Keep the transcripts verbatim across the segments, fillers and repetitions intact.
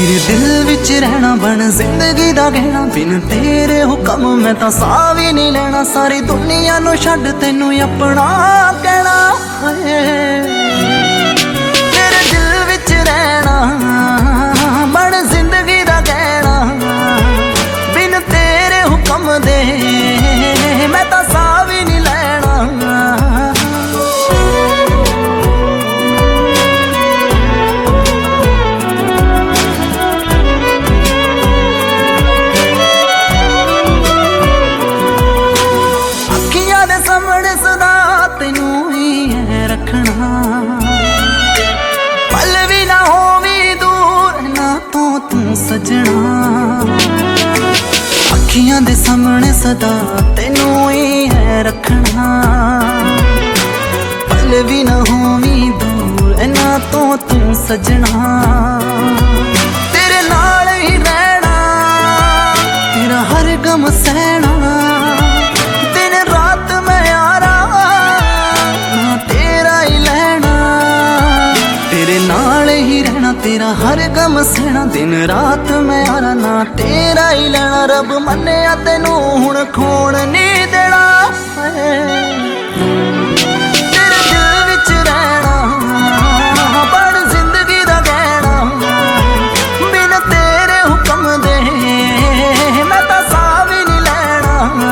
तेरे दिल विच रहना बन जिंदगी दा गहना, बिन तेरे हुक्म मैं तां साह भी नहीं लेना। सारी दुनिया नू छड्ड तैनू अपना कहना। तेरे दिल विच रहना बन जिंदगी दा गहना, बिन तेरे हुक्म दे मैं तां साह भी नहीं लेना। सामने सदा तेनू ही है रखना, पल भी ना होवी दूर ना तो तू सजना। अखियां दे सामने सदा तेनू ही है रखना, पल भी ना होवी दूर ना तो तू सजना। तेरे नाल ही रहना, तेरा हर गम सहना, तेरा हर गम सहना, दिन रात मैं आना ना तेरा ही लेना। रब मन्निया तैनू हुण खोण नहीं देना। तेरे दिल विच रहना बन जिंदगी दा गहना, बिन तेरे हुक्म दे मैं तां साह भी नहीं लेना।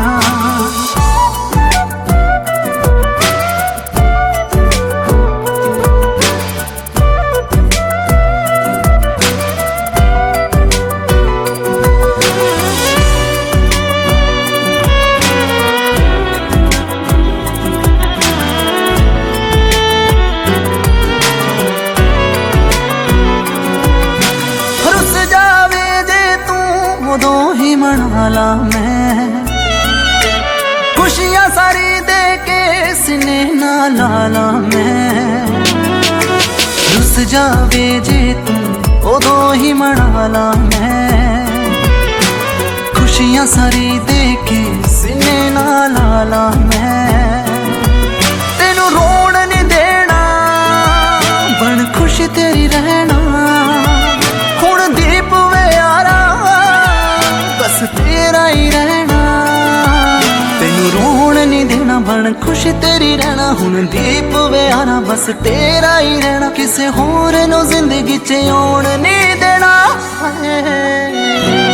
उदों ही मना ला मैं, खुशियां सारी दे के सीने ना ला ला मैं। रुस जावे जे तू उदों ही मना ला मैं, खुशियां सारी दे के सीने ना ला ला मैं। तेनू रोण नहीं देना बन खुश तेरी रहना। हुण दीप वे यारा बस तेरा ही रहना, तेनू रोण नहीं देना बन खुश तेरी रहना। हुण दीप वे आना बस तेरा ही रहना, किसे होर नू जिंदगी च आउण नहीं देना।